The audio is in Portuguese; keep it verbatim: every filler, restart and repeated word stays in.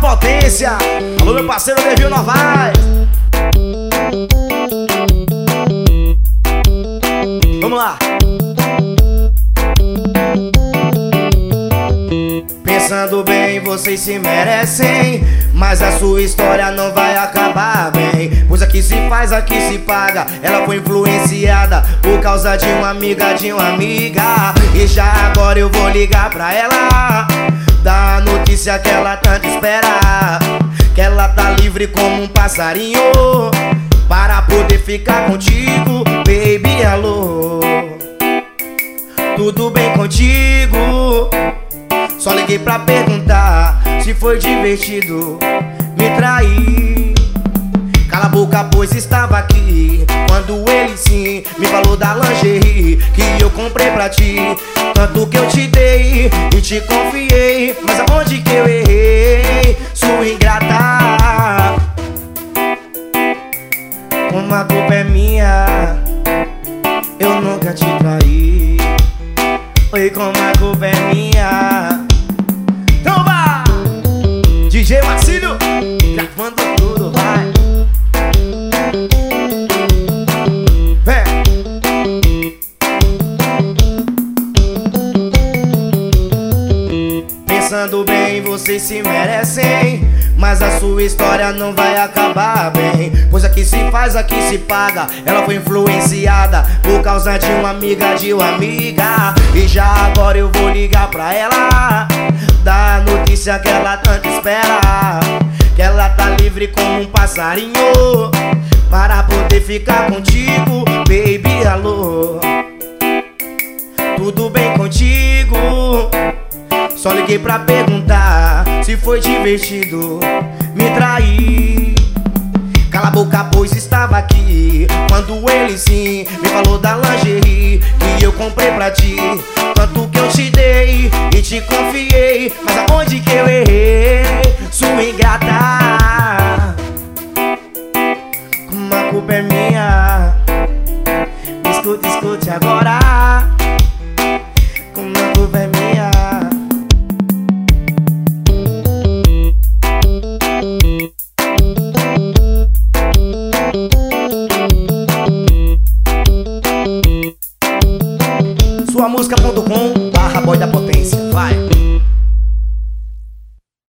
potência. Alô, meu parceiro Devil Novaes. Vamos lá. Pensando bem, vocês se merecem, mas a sua história não vai acabar bem. Pois aqui se faz, aqui se paga. Ela foi influenciada por causa de uma amiga, de uma amiga. E já agora eu vou ligar pra ela, dar a notícia que ela tanto espera, que ela tá livre como um passarinho para poder ficar contigo. Baby, alô, tudo bem contigo? Só liguei pra perguntar se foi divertido me trair. Cala a boca, pois estava aqui quando ele sim me falou da lingerie que eu comprei pra ti. Tanto que eu te dei e te confiei, mas aonde que eu errei, sua ingrata? Como a culpa é minha, eu nunca te traí. Oi, como a culpa é minha. Toma! D J Marcílio, gravando tudo, vai. Vem. Pensando bem, vocês se merecem, mas a sua história não vai acabar bem. Pois aqui se faz, aqui se paga. Ela foi influenciada por causa de uma amiga, de uma amiga. E já agora eu vou ligar pra ela, dar a notícia que ela tanto espera, que ela tá livre como um passarinho para poder ficar contigo. Baby, alô, tudo bem contigo? Só liguei pra perguntar se foi divertido me trair. Cala a boca, pois estava aqui quando ele sim me falou da lingerie que eu comprei pra ti. Tanto que eu te dei e te confiei, mas aonde que eu errei, sua ingrata? Como a culpa é minha, escute, escute agora. Como a culpa é minha. Sua música ponto com